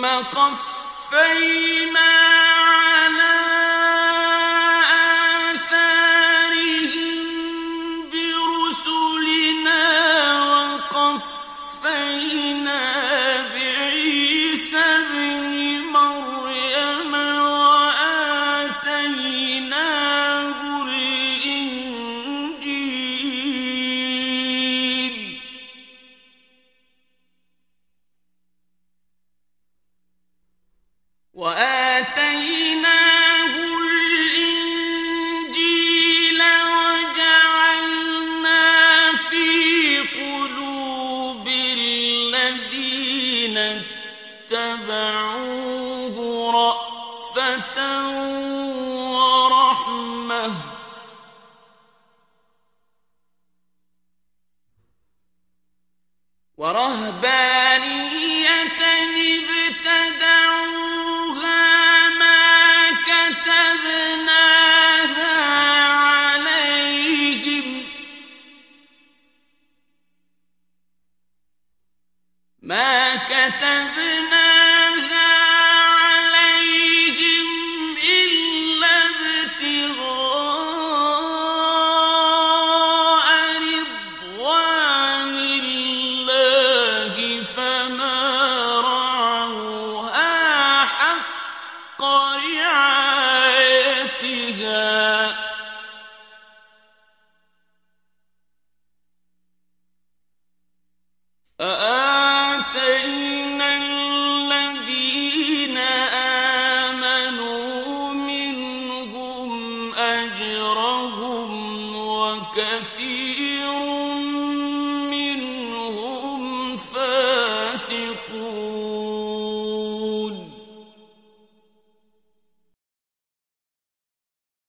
قفينا على آثارهم برسلنا وقفينا بعيسى ابن مريم وآتيناه الإنجيل وجعلنا في قلوب الذين اتبعوه رأفة ورحمة ورهبانية ابتدعوها ما كتبناها عليهم إلا ابتغاء رضوان الله فما رعوها حق رعايتها فآتينا الذين آمنوا منهم أجرهم وكثير منهم فاسقون